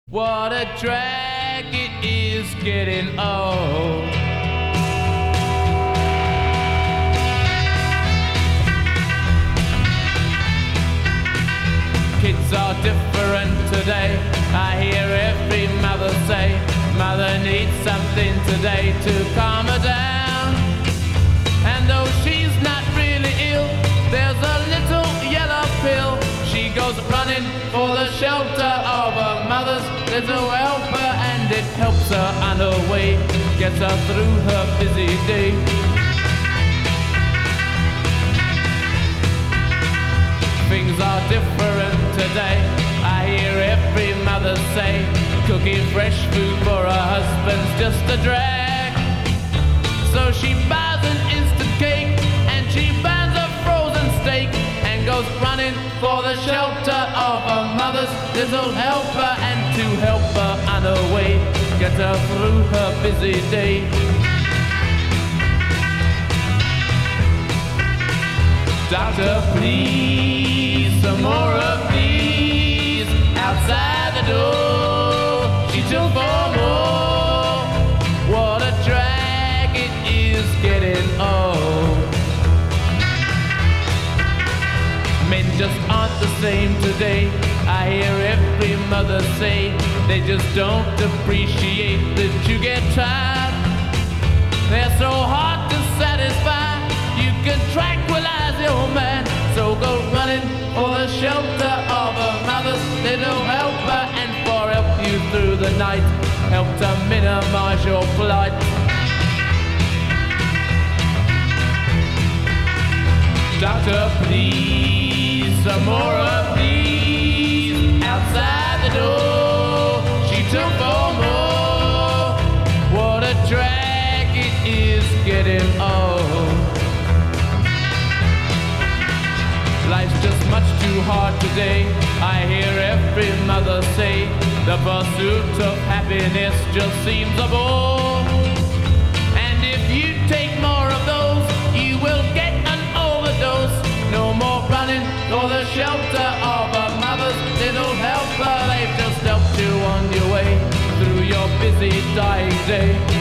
What a drag it is getting old. Kids are different today. I hear every mother say, mother needs something today to calm her down. And though she's not really ill, there's a little yellow pill. She goes running for the shelter of her mother's little helper, and it helps her on her way, gets her through her busy day. Things are different today. I hear every mother say, cooking fresh food for her husband's just a drag. So she buys an instant cake and she burns a frozen steak and goes running for the shelter of her mother's little helper, and to help her on her way, get her through her busy day. Doctor, please, some more of these outside the door. She took for more. What a drag it is getting old. Men just aren't the same today. I hear every mother say they just don't appreciate that you get tired. They're so hard to satisfy. You can tranquilize your man, so go running for the shelter of a mother's little helper, and for help you through the night, help to minimize your plight. Doctor, please, some more of these outside the door. She took for more. What a drag it is getting old. Life's just much too hard today. I hear every mother say the pursuit of happiness just seems a bore. And if you take more of those, you will get an overdose. No more running for the shelter of a mother's little helper. They've just helped you on your way through your busy dying day.